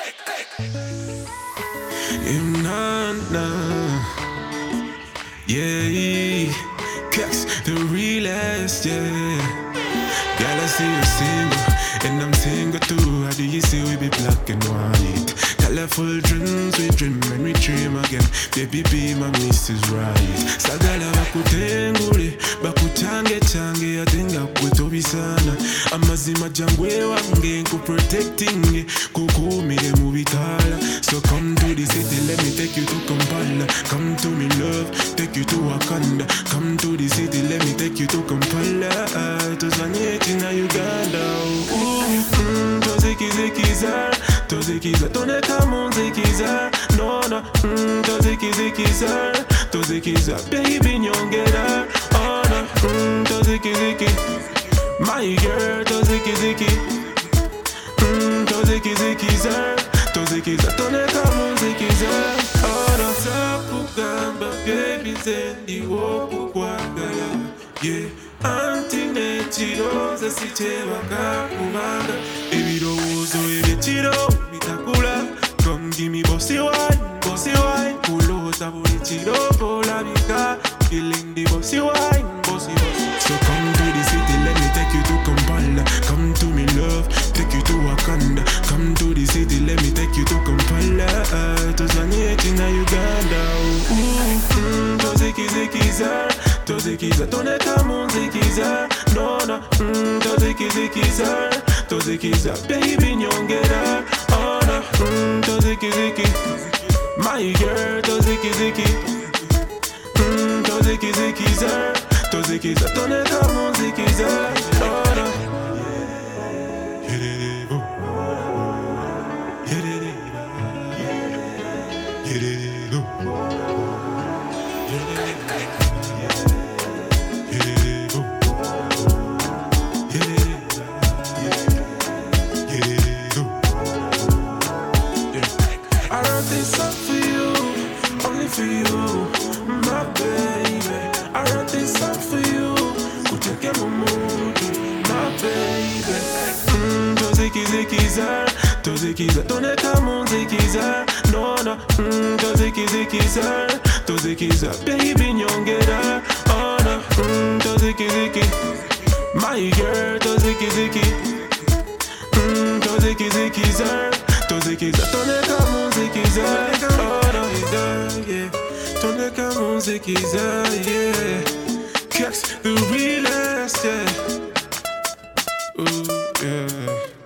Nana, yeah, Kex, the realest, yeah. Girl, I see you single, and I'm single too. How do you see we be black and white? Colorful dreams we dream and we dream again. Baby, be my Mrs. Right. Sagala bakutengule, bakuchange change. Atenga kweto sana. Amazima jangwe wange ku protecting, kukumire mu bitala. So come to the city, let me take you to Kampala. Come to me, love, take you to Wakanda. Come to the city, let me take you to Kampala. To Zanyeti na Uganda. Tozikiza, tozikiza, toneka munzikiza. No, no, tozikiza, baby nyongera. Oh no, tozikiziki, my girl, tozikiza, tozikiza, toneka munzikiza. Oh no, sapugamba, baby zendi wokukwagala, yeah. Antinechiro zesichewaka kubanga ebirowoozo ebyekiro bitakula. Come give me bossy wine, kulota buli kiro kolabika, feeling the bossy wine. So come to the city, let me take you to Kampala. Come to me, love, take you to Wakanda. Come to the city, let me take you to Kampala. To Zanyeti na Uganda. Tozikiza, toneka munzikiza. No, no, tozikiza, baby nyongera. Oh no, tozikiziki, my girl, tozikiziki, tozikiza, toneka munzikiza. Oh no. I wrote this song for you, only for you, my baby. I wrote this song for you, kuteke mumudu, my baby. Tozikiza, toneka munzikiza. No, no, tozikiza, baby nyongera. Oh no, tozikiziki, my girl, tozikiziki, tozikiza, toneka munzikiza. Oh no, yeah, toneka munzikiza, yeah. Kex, the realest, yeah. Ooh, yeah.